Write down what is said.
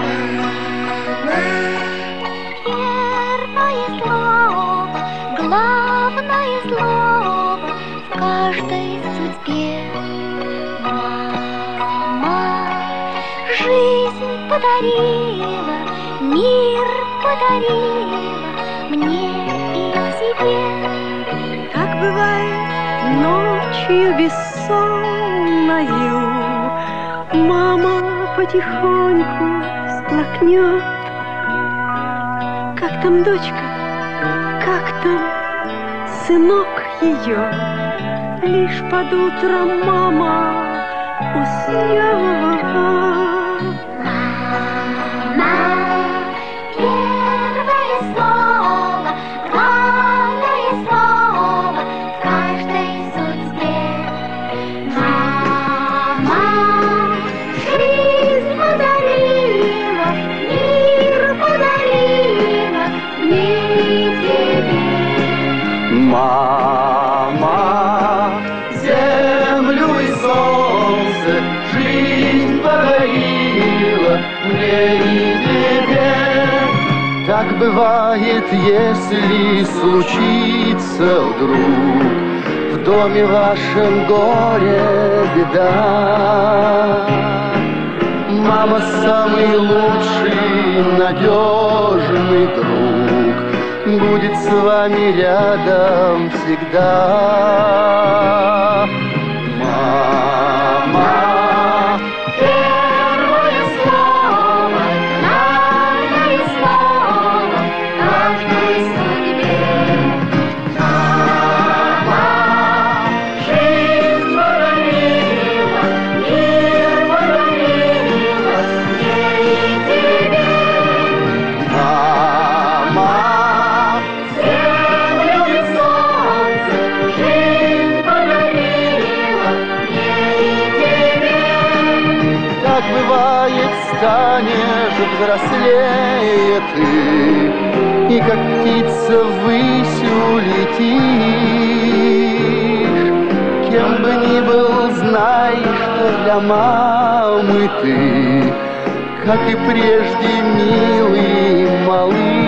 Первое слово, главное слово в каждой судьбе. Мама жизнь подарила, мир подарила мне и тебе. Так бывает ночью бессонною, мама потихоньку всплакнет. Как там дочка, как там сынок ее, лишь под утро мама уснет. Первое слово, главное слово в каждой судьбе. Мама жизнь подарила, мир подарила мне и тебе. Мама, землю и солнце, жизнь подарила мне и тебе. Так бывает, если случится вдруг в доме вашем горе, беда. Мама самый лучший, надежный друг, будет с вами рядом всегда. Мама, Первое слово, главное слово в каждой судьбе. Мама жизнь подарила, мир подарила мне и тебе. мама, Землю и солнце жизнь подарила мне и тебе. так бывает, станешь взрослее ты, и как птица ввысь улетишь. Кем бы ни был, знай, что для мамы ты, как и прежде, милый малыш.